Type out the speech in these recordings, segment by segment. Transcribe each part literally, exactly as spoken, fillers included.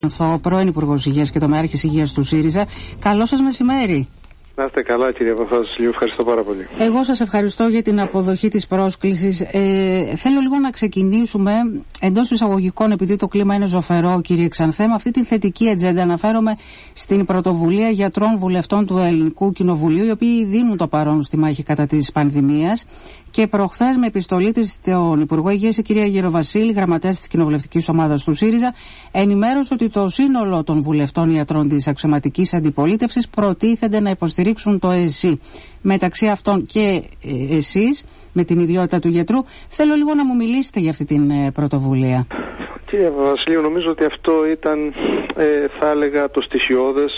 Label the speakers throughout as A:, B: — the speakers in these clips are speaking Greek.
A: Ο πρώην Υπουργός Υγείας και τομεάρχης Υγείας του ΣΥΡΙΖΑ. Καλό σας μεσημέρι.
B: Να είστε καλά, κύριε Παπαδοσιλίου, ευχαριστώ πάρα πολύ.
A: Εγώ σας ευχαριστώ για την αποδοχή της πρόσκλησης. Ε, θέλω λίγο να ξεκινήσουμε εντός εισαγωγικών, επειδή το κλίμα είναι ζωφερό, κύριε Ξανθέ, με αυτή τη θετική ατζέντα. Αναφέρομαι στην πρωτοβουλία γιατρών βουλευτών του Ελληνικού Κοινοβουλίου, οι οποίοι δίνουν το παρόν στη μάχη κατά της πανδημίας. Και προχθές, με επιστολή της στον Υπουργό Υγείας, η κυρία Γεροβασίλη, γραμματέας της κοινοβουλευτικής ομάδας του ΣΥΡΙΖΑ, ενημέρωσε ότι το σύνολο των βουλευτών ιατρών της αξιωματικής αντιπολίτευσης προτίθενται να υποστηρίξουν το ΕΣΥ. Μεταξύ αυτών και ε, εσείς, με την ιδιότητα του γιατρού, θέλω λίγο να μου μιλήσετε για αυτή την ε, πρωτοβουλία.
B: Κύριε Βασιλείου, νομίζω ότι αυτό ήταν, ε, θα έλεγα, το στοιχειώδες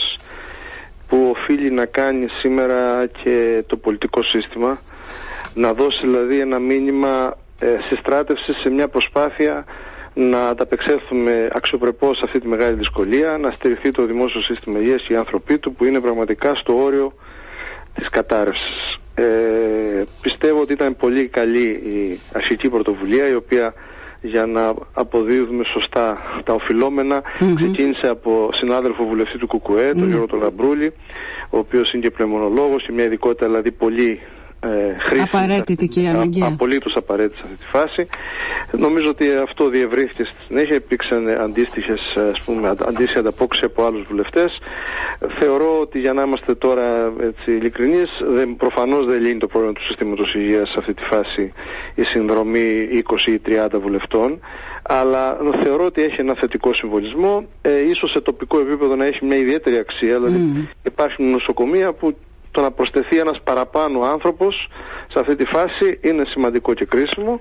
B: που οφείλει να κάνει σήμερα και το πολιτικό σύστημα. Να δώσει δηλαδή ένα μήνυμα ε, συστράτευσης σε μια προσπάθεια να ανταπεξέλθουμε αξιοπρεπώς σε αυτή τη μεγάλη δυσκολία, να στηριχθεί το δημόσιο σύστημα υγείας και οι άνθρωποι του που είναι πραγματικά στο όριο της κατάρρευσης. Ε, πιστεύω ότι ήταν πολύ καλή η αρχική πρωτοβουλία, η οποία, για να αποδίδουμε σωστά τα οφειλόμενα, mm-hmm. ξεκίνησε από συνάδελφο βουλευτή του ΚΚΕ, τον mm-hmm. Γιώργο τον Λαμπρούλη, ο οποίος είναι και πνευμονολόγος, και μια ειδικότητα δηλαδή πολύ Ε, χρήση,
A: απαραίτητη και αναγκαία.
B: Απολύτως απαραίτητη σε αυτή τη φάση. Νομίζω ότι αυτό διευρύθηκε στη συνέχεια. Υπήρξαν αντίστοιχες, ας πούμε, αντίστοιχη ανταπόκριση από άλλους βουλευτές. Θεωρώ ότι, για να είμαστε τώρα έτσι ειλικρινείς, δεν, προφανώς δεν λύνει το πρόβλημα του συστήματος υγείας σε αυτή τη φάση η συνδρομή είκοσι ή τριάντα βουλευτών. Αλλά θεωρώ ότι έχει ένα θετικό συμβολισμό. Ε, ίσως σε τοπικό επίπεδο να έχει μια ιδιαίτερη αξία. Δηλαδή mm. υπάρχουν νοσοκομεία που το να προσθεθεί ένας παραπάνω άνθρωπος σε αυτή τη φάση είναι σημαντικό και κρίσιμο,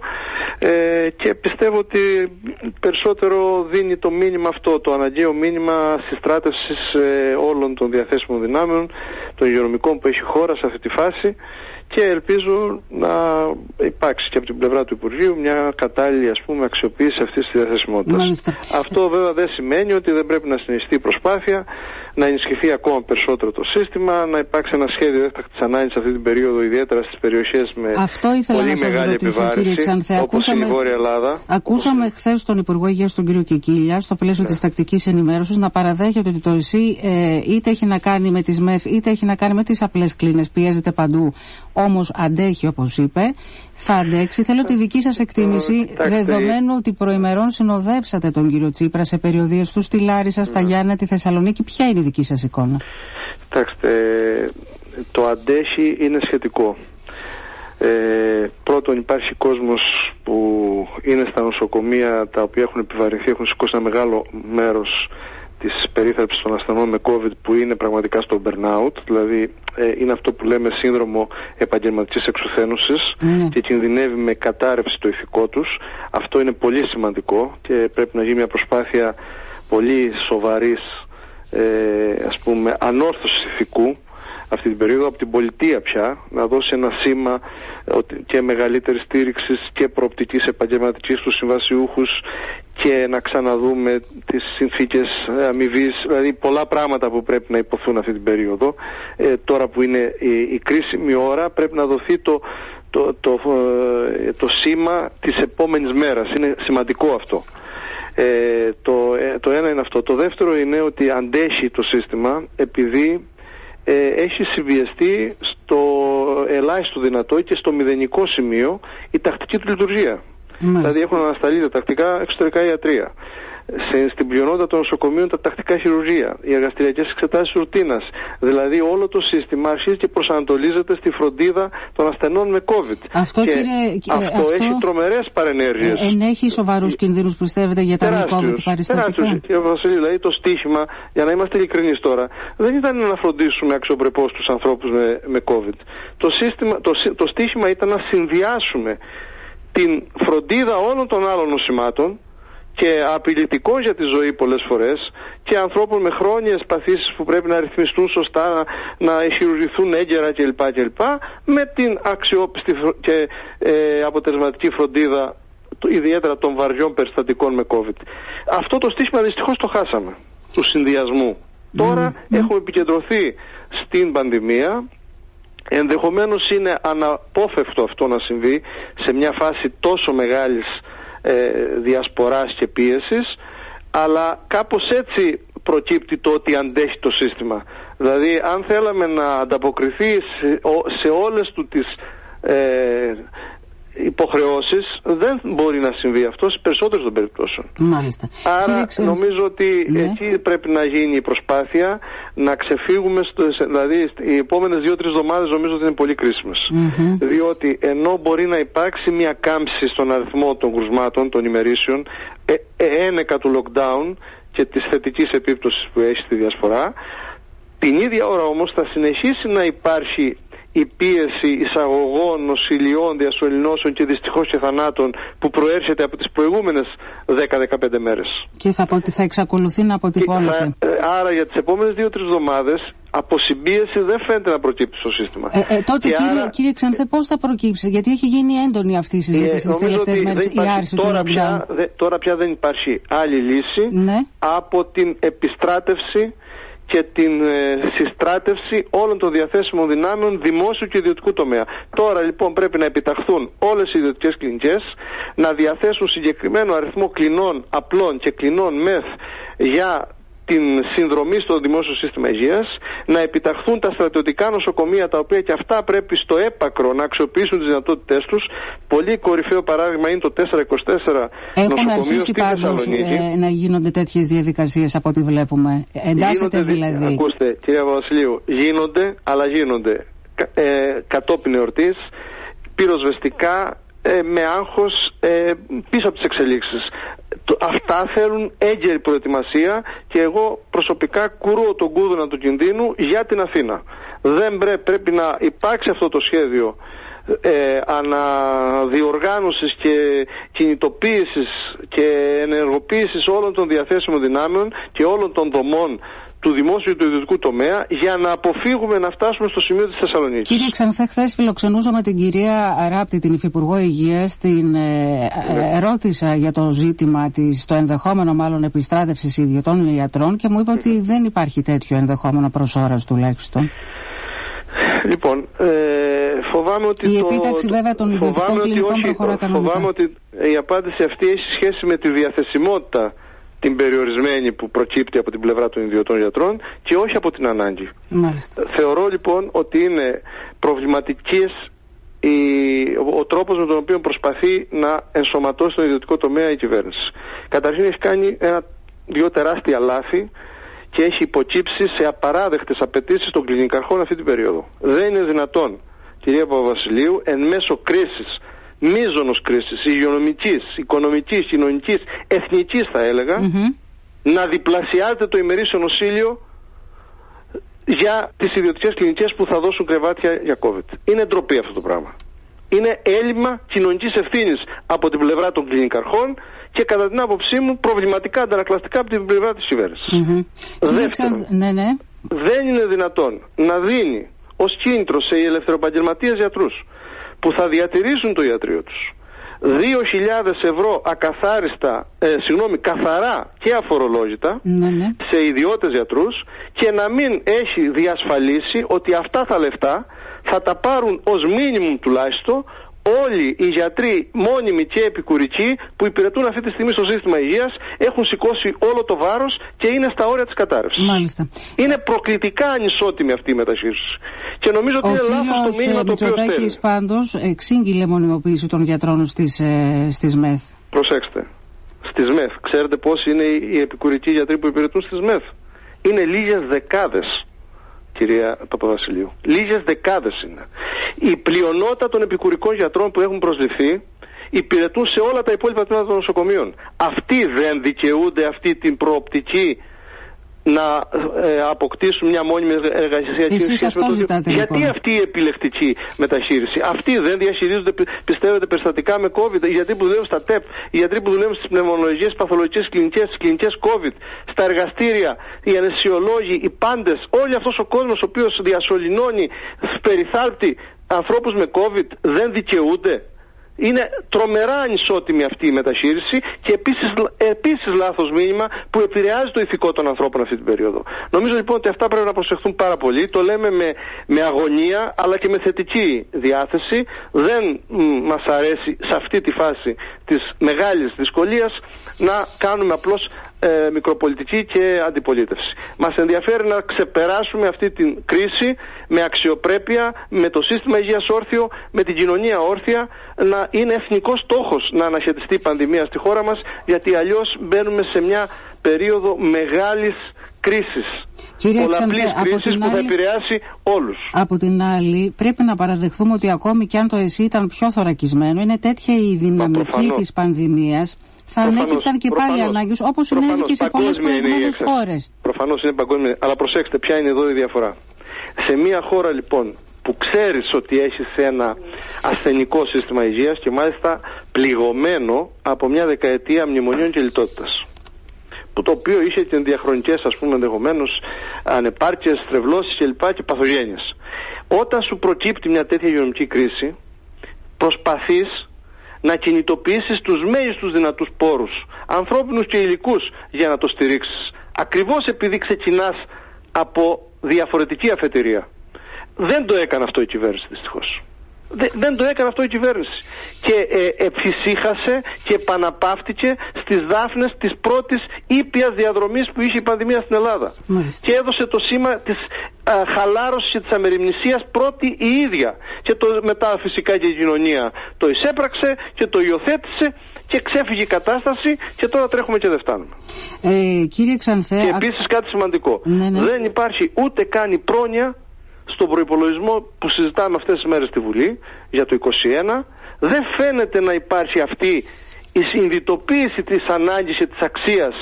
B: ε, και πιστεύω ότι περισσότερο δίνει το μήνυμα αυτό, το αναγκαίο μήνυμα συστράτευσης ε, όλων των διαθέσιμων δυνάμεων, των υγειονομικών που έχει η χώρα σε αυτή τη φάση, και ελπίζω να υπάρξει και από την πλευρά του Υπουργείου μια κατάλληλη, ας πούμε, αξιοποίηση αυτής της διαθεσιμότητας. Αυτό βέβαια δεν σημαίνει ότι δεν πρέπει να συνεχιστεί η προσπάθεια, να ενισχυθεί ακόμα περισσότερο το σύστημα, να υπάρξει ένα σχέδιο έκτακτης ανάγκης αυτή την περίοδο, ιδιαίτερα στις περιοχές με πολύ μεγάλη επιβάρυνση, όπως η Βόρεια Ελλάδα.
A: Ακούσαμε χθες τον Υπουργό Υγείας, τον κύριο Κικίλια, στο πλαίσιο ναι. της τακτικής ενημέρωσης, να παραδέχεται ότι το ΕΣΥ ε, είτε έχει να κάνει με τις ΜΕΦ, είτε έχει να κάνει με τις απλές κλίνες, πιέζεται παντού, όμως αντέχει, όπως είπε, θα αντέξει. Θέλω τη δική σας εκτίμηση, ε, δεδομένου ότι προημερών συνοδεύσατε τον κύριο Τσίπρα σε περιοδίες του στη Λάρισα, στα Γιάννα, τη Θεσσαλονίκη. Ποια είναι η δική σας εικόνα?
B: Κοιτάξτε, το αντέχει είναι σχετικό. Ε, πρώτον, υπάρχει κόσμος που είναι στα νοσοκομεία, τα οποία έχουν επιβαρυνθεί, έχουν σηκώσει ένα μεγάλο μέρος της περίθαλψης των ασθενών με COVID, που είναι πραγματικά στο burnout, δηλαδή ε, είναι αυτό που λέμε σύνδρομο επαγγελματικής εξουθένωσης mm. και κινδυνεύει με κατάρρευση το ηθικό τους. Αυτό είναι πολύ σημαντικό και πρέπει να γίνει μια προσπάθεια πολύ σοβαρής, ε, ας πούμε, ανόρθωσης ηθικού αυτή την περίοδο, από την πολιτεία πια, να δώσει ένα σήμα και μεγαλύτερη στήριξη και προοπτικής επαγγελματικής στους συμβασιούχους, και να ξαναδούμε τις συνθήκες αμοιβής, δηλαδή πολλά πράγματα που πρέπει να υποθούν αυτή την περίοδο. Ε, τώρα που είναι η, η κρίσιμη ώρα, πρέπει να δοθεί το, το, το, το, το σήμα της επόμενης μέρας. Είναι σημαντικό αυτό. Ε, το, ε, το ένα είναι αυτό. Το δεύτερο είναι ότι αντέχει το σύστημα επειδή ε, έχει συμβιεστεί στο ελάχιστο δυνατό και στο μηδενικό σημείο η τακτική του λειτουργία. Mm. Δηλαδή έχουν ανασταλεί τα τακτικά εξωτερικά ιατρία. Σε, στην πλειονότητα των νοσοκομείων τα τακτικά χειρουργία, οι εργαστηριακές εξετάσεις ρουτίνας. Δηλαδή όλο το σύστημα αρχίζει και προσανατολίζεται στη φροντίδα των ασθενών με COVID.
A: Αυτό,
B: και
A: κύριε,
B: αυτό, αυτό έχει τρομερές παρενέργειες.
A: Ε, ενέχει σοβαρούς κινδύνους, πιστεύετε, για τα μη COVID παριστατικά?
B: Κύριε Βασίλη, δηλαδή το στίχημα, για να είμαστε ειλικρινείς τώρα, δεν ήταν να φροντίσουμε αξιοπρεπώς τους ανθρώπους με, με COVID. Το, σύστημα, το, το στίχημα ήταν να συνδυάσουμε την φροντίδα όλων των άλλων νοσημάτων και απειλητικών για τη ζωή πολλές φορές, και ανθρώπων με χρόνιες παθήσεις που πρέπει να ρυθμιστούν σωστά, να, να χειρουργηθούν έγκαιρα κλπ, κλπ, με την αξιόπιστη και ε, αποτελεσματική φροντίδα, ιδιαίτερα των βαριών περιστατικών με COVID. Αυτό το στίχημα δυστυχώς το χάσαμε, του συνδυασμού. Mm. Τώρα mm. έχουμε επικεντρωθεί στην πανδημία. Ενδεχομένως είναι αναπόφευκτο αυτό να συμβεί σε μια φάση τόσο μεγάλης ε, διασποράς και πίεσης, αλλά κάπως έτσι προκύπτει το ότι αντέχει το σύστημα. Δηλαδή αν θέλαμε να ανταποκριθεί σε, σε όλες του τις ε, υποχρεώσεις, δεν μπορεί να συμβεί αυτό σε περισσότερες των περιπτώσεων.
A: Μάλιστα.
B: Άρα νομίζω ότι ναι. εκεί πρέπει να γίνει η προσπάθεια να ξεφύγουμε στο, δηλαδή οι επόμενες δύο-τρεις εβδομάδες νομίζω ότι είναι πολύ κρίσιμες. Mm-hmm. Διότι ενώ μπορεί να υπάρξει μια κάμψη στον αριθμό των κρουσμάτων, των ημερήσεων, ε, ε, ένεκα του lockdown και της θετικής επίπτωσης που έχει στη διασπορά, την ίδια ώρα όμως θα συνεχίσει να υπάρχει η πίεση εισαγωγών, νοσηλιών, διασωληνώσεων και δυστυχώς και θανάτων που προέρχεται από τις προηγούμενες δέκα με δεκαπέντε μέρες.
A: Και θα, θα εξακολουθεί να αποτυπώνεται.
B: Άρα για τις επόμενες δύο-τρεις εβδομάδες αποσυμπίεση δεν φαίνεται να προκύψει στο σύστημα.
A: Ε, ε, τότε κύριε, άρα... κύριε Ξανθέ, πώς θα προκύψει, γιατί έχει γίνει έντονη αυτή η συζήτηση τις τελευταίες μέρες, η άρση του lockdown.
B: Πια, δε, τώρα πια δεν υπάρχει άλλη λύση ναι. από την επιστράτευση και την ε, συστράτευση όλων των διαθέσιμων δυνάμεων δημόσιου και ιδιωτικού τομέα. Τώρα λοιπόν πρέπει να επιταχθούν όλες οι ιδιωτικές κλινικές, να διαθέσουν συγκεκριμένο αριθμό κλινών απλών και κλινών μεθ για την συνδρομή στο δημόσιο σύστημα υγείας, να επιταχθούν τα στρατιωτικά νοσοκομεία, τα οποία και αυτά πρέπει στο έπακρο να αξιοποιήσουν τις δυνατότητές τους. Πολύ κορυφαίο παράδειγμα είναι το τετρακόσια είκοσι τέσσερα νοσοκομείο στη Θεσσαλονίκη.
A: Ε, να γίνονται τέτοιες διαδικασίες από ό,τι βλέπουμε. Εντάσσεται δηλαδή.
B: Ακούστε, κυρία Βασιλείου, γίνονται, αλλά γίνονται ε, κατόπιν εορτής, πυροσβεστικά, ε, με άγχος, ε, πίσω από τις εξελίξεις. Αυτά θέλουν έγκαιρη προετοιμασία και εγώ προσωπικά κουρώ τον κούδωνα του κινδύνου για την Αθήνα. Δεν πρέπει, πρέπει να υπάρξει αυτό το σχέδιο ε, αναδιοργάνωσης και κινητοποίησης και ενεργοποίησης όλων των διαθέσιμων δυνάμεων και όλων των δομών του δημόσιου και του ιδιωτικού τομέα για να αποφύγουμε να φτάσουμε στο σημείο της Θεσσαλονίκης.
A: Κύριε Ξανθέ, χθες φιλοξενούσαμε την κυρία Ράπτη, την Υφυπουργό Υγείας. Την ε, ε, ρώτησα για το ζήτημα της, το ενδεχόμενο μάλλον επιστράτευσης ιδιωτών ιατρών και μου είπε ότι δεν υπάρχει τέτοιο ενδεχόμενο προς ώρας τουλάχιστον.
B: Λοιπόν, ε, φοβάμαι ότι
A: η επίταξη το, βέβαια των ιδιωτικών κλινικών προχωρά κανονικά.
B: Φοβάμαι ότι η απάντηση αυτή έχει σχέση με τη διαθεσιμότητα την περιορισμένη που προκύπτει από την πλευρά των ιδιωτών γιατρών και όχι από την ανάγκη.
A: Μάλιστα.
B: Θεωρώ λοιπόν ότι είναι προβληματικής η, ο τρόπος με τον οποίο προσπαθεί να ενσωματώσει τον ιδιωτικό τομέα η κυβέρνηση. Καταρχήν έχει κάνει ένα, δύο τεράστια λάθη και έχει υποκύψει σε απαράδεκτες απαιτήσεις των κλινικαρχών αυτή την περίοδο. Δεν είναι δυνατόν, κυρία Παπαβασιλείου, εν μέσω κρίσης, μείζωνος κρίσης, υγειονομικής, οικονομικής, κοινωνικής, εθνικής θα έλεγα, mm-hmm. να διπλασιάζεται το ημερήσιο νοσήλιο για τις ιδιωτικές κλινικές που θα δώσουν κρεβάτια για COVID. Είναι ντροπή αυτό το πράγμα. Είναι έλλειμμα κοινωνικής ευθύνης από την πλευρά των κλινικαρχών και κατά την άποψή μου προβληματικά αντανακλαστικά από την πλευρά της κυβέρνησης. Mm-hmm. Δεύτερον,
A: ναι, ναι.
B: δεν είναι δυνατόν να δίνει ως κίνητρο σε ελευθεροεπαγγελματίες γιατρούς που θα διατηρήσουν το ιατρείο τους δύο χιλιάδες ευρώ ακαθάριστα, ε, συγγνώμη, καθαρά και αφορολόγητα
A: ναι, ναι.
B: σε ιδιώτες γιατρούς και να μην έχει διασφαλίσει ότι αυτά τα λεφτά θα τα πάρουν ως μίνιμουμ τουλάχιστον όλοι οι γιατροί μόνιμοι και επικουρικοί που υπηρετούν αυτή τη στιγμή στο σύστημα υγείας, έχουν σηκώσει όλο το βάρος και είναι στα όρια της κατάρρευσης.
A: Μάλιστα.
B: Είναι προκλητικά ανισότιμη αυτή η μεταχείριση. Και νομίζω ότι ο είναι λάθος το μήνυμα το οποίο στέλνει. Ο
A: Μητσοτάκης πάντως εξήγηλε μονιμοποίηση των γιατρών στις, ε, στις ΜΕΘ.
B: Προσέξτε. Στις ΜΕΘ. Ξέρετε πόσοι είναι οι επικουρικοί γιατροί που υπηρετούν στις ΜΕΘ? Είναι λίγες δεκάδες. Κυρία Παπαβασιλείου, λίγες δεκάδες είναι. Η πλειονότητα των επικουρικών γιατρών που έχουν προσληφθεί υπηρετούν σε όλα τα υπόλοιπα τμήματα των νοσοκομείων. Αυτοί δεν δικαιούνται αυτή την προοπτική να ε, αποκτήσουν μια μόνιμη εργασιακή σχέση με το
A: ζητάτε,
B: Γιατί
A: λοιπόν.
B: αυτή η επιλεκτική μεταχείριση? Αυτοί δεν διαχειρίζονται, πιστεύετε, περιστατικά με COVID? Οι γιατροί που δουλεύουν στα ΤΕΠ, οι γιατροί που δουλεύουν στις πνευμονολογικές, παθολογικές κλινικές, στις κλινικές COVID, στα εργαστήρια, οι αναισθησιολόγοι, οι πάντες, όλοι αυτός ο κόσμος ο οποίος διασωληνώνει, περιθάλπτει ανθρώπους με COVID, δεν δικαιούνται? Είναι τρομερά ανισότιμη αυτή η μεταχείριση και επίσης, επίσης λάθος μήνυμα που επηρεάζει το ηθικό των ανθρώπων αυτή την περίοδο. Νομίζω λοιπόν ότι αυτά πρέπει να προσεχθούν πάρα πολύ. Το λέμε με, με αγωνία αλλά και με θετική διάθεση. Δεν μ, μας αρέσει σε αυτή τη φάση της μεγάλης δυσκολίας να κάνουμε απλώς ε, μικροπολιτική και αντιπολίτευση. Μας ενδιαφέρει να ξεπεράσουμε αυτή την κρίση με αξιοπρέπεια, με το σύστημα υγείας όρθιο, με την κοινωνία όρθια, να είναι εθνικός στόχος να αναχαιτιστεί η πανδημία στη χώρα μας, γιατί αλλιώς μπαίνουμε σε μια περίοδο μεγάλης κρίσης. Πολλαπλής κρίσης που θα επηρεάσει όλους.
A: Από την άλλη, πρέπει να παραδεχθούμε ότι ακόμη και αν το ΕΣΥ ήταν πιο θωρακισμένο, είναι τέτοια η δυναμική της πανδημίας, θα ανέκυπταν και πάλι ανάγκες, όπως συνέβη και σε πολλές προηγούμενες χώρες.
B: Προφανώς είναι παγκόσμια, αλλά προσέξτε ποια είναι εδώ η διαφορά. Σε μια χώρα λοιπόν που ξέρεις ότι έχεις ένα ασθενικό σύστημα υγείας και μάλιστα πληγωμένο από μια δεκαετία μνημονίων και λιτότητας, που το οποίο είχε και διαχρονικές, ας πούμε, ενδεχομένως ανεπάρκειες, στρεβλώσεις κλπ. Και παθογένειες. Όταν σου προκύπτει μια τέτοια υγειονομική κρίση, προσπαθείς να κινητοποιήσεις τους μέγιστους δυνατούς πόρους, ανθρώπινους και υλικούς, για να το στηρίξεις. Ακριβώς επειδή ξεκινάς από διαφορετική αφετηρία. Δεν το έκανε αυτό η κυβέρνηση, δυστυχώς. Δεν, δεν το έκανε αυτό η κυβέρνηση. Και ε, εφησύχασε και επαναπαύτηκε στις δάφνες της πρώτης ήπιας διαδρομής που είχε η πανδημία στην Ελλάδα. Μάλιστα. Και έδωσε το σήμα της α, χαλάρωσης και της αμεριμνησίας πρώτη η ίδια. Και το, μετά φυσικά και η κοινωνία το εισέπραξε και το υιοθέτησε και ξέφυγε η κατάσταση και τώρα τρέχουμε και δεν φτάνουμε.
A: Ε, κύριε Ξανθέ,
B: και επίσης κάτι σημαντικό.
A: Ναι, ναι.
B: Δεν υπάρχει ούτε καν η πρόνοια στον προϋπολογισμό που συζητάμε αυτές τις μέρες στη Βουλή για το είκοσι ένα. Δεν φαίνεται να υπάρχει αυτή η συνειδητοποίηση της ανάγκης και της αξίας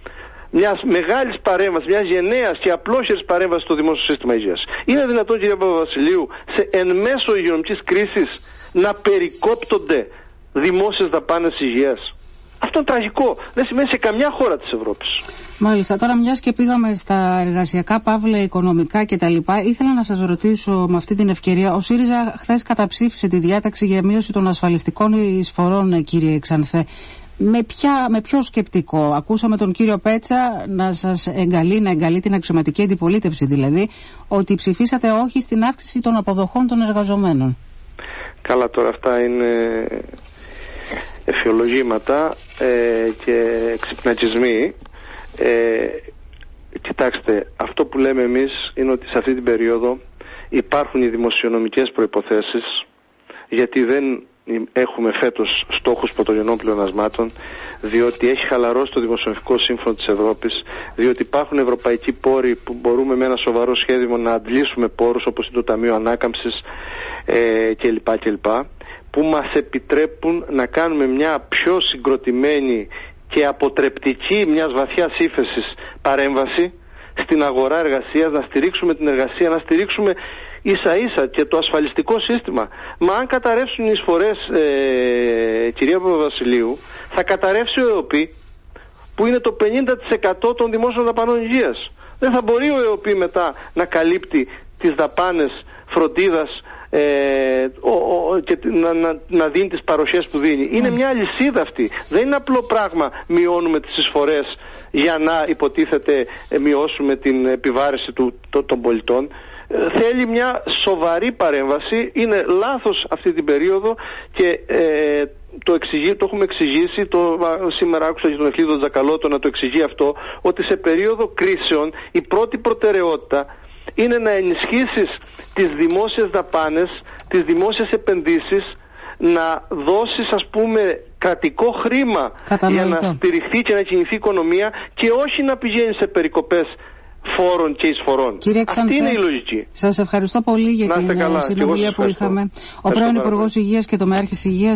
B: μιας μεγάλης παρέμβασης, μιας γενναίας και απλόχερης παρέμβασης στο δημόσιο σύστημα υγείας. Είναι δυνατόν, κύριε Παπαβασιλείου, σε εν μέσω υγειονομικής κρίσης να περικόπτονται δημόσιες δαπάνες υγείας? Αυτό είναι τραγικό. Δεν σημαίνει σε καμιά χώρα της Ευρώπης.
A: Μάλιστα. Τώρα, μιας και πήγαμε στα εργασιακά, παύλα, οικονομικά κτλ., ήθελα να σας ρωτήσω με αυτή την ευκαιρία. Ο ΣΥΡΙΖΑ χθες καταψήφισε τη διάταξη για μείωση των ασφαλιστικών εισφορών, κύριε Ξανθέ. Με, ποια, με ποιο σκεπτικό? Ακούσαμε τον κύριο Πέτσα να σας εγκαλεί, να εγκαλεί την αξιωματική αντιπολίτευση δηλαδή, ότι ψηφίσατε όχι στην αύξηση των αποδοχών των εργαζομένων.
B: Καλά, τώρα αυτά είναι εφιολογήματα ε, και ξυπνακισμοί. Ε, κοιτάξτε, αυτό που λέμε εμείς είναι ότι σε αυτή την περίοδο υπάρχουν οι δημοσιονομικές προϋποθέσεις, γιατί δεν έχουμε φέτος στόχους πρωτογενών πλεονασμάτων, διότι έχει χαλαρώσει το δημοσιονομικό σύμφωνο της Ευρώπης, διότι υπάρχουν ευρωπαϊκοί πόροι που μπορούμε με ένα σοβαρό σχέδιο να αντλήσουμε πόρους, όπως είναι το Ταμείο Ανάκαμψης ε, κλπ, κλπ, που μας επιτρέπουν να κάνουμε μια πιο συγκροτημένη και αποτρεπτική μιας βαθιάς ύφεσης παρέμβαση στην αγορά εργασίας, να στηρίξουμε την εργασία, να στηρίξουμε ίσα ίσα και το ασφαλιστικό σύστημα. Μα αν καταρρεύσουν οι εισφορές, ε, κυρία Παπαβασιλείου, θα καταρρεύσει ο ΕΟΠΗ, που είναι το πενήντα τοις εκατό των δημόσιων δαπανών υγείας. Δεν θα μπορεί ο ΕΟΠΗ μετά να καλύπτει τις δαπάνες φροντίδας ε, ο, ο, και να, να, να δίνει τις παροχές που δίνει. Είναι μια αλυσίδα αυτή. Δεν είναι απλό πράγμα μειώνουμε τις εισφορές για να υποτίθεται ε, μειώσουμε την επιβάρηση του, το, των πολιτών. Θέλει μια σοβαρή παρέμβαση. Είναι λάθος αυτή την περίοδο και ε, το, εξηγεί, το έχουμε εξηγήσει. Το, σήμερα άκουσα και τον Ευκλήδο Τζακαλώτο να το εξηγεί αυτό, ότι σε περίοδο κρίσεων η πρώτη προτεραιότητα είναι να ενισχύσεις τις δημόσιες δαπάνες, τις δημόσιες επενδύσεις, να δώσεις, ας πούμε, κρατικό χρήμα για να στηριχθεί και να κινηθεί η οικονομία και όχι να πηγαίνει σε περικοπές φόρων και εισφορών.
A: Κύριε Ξανθέ,
B: αυτή είναι η λογική.
A: Σας ευχαριστώ πολύ για την συνομιλία που είχαμε. Ο πρώην Υπουργός Υγείας και τομεάρχης Υγείας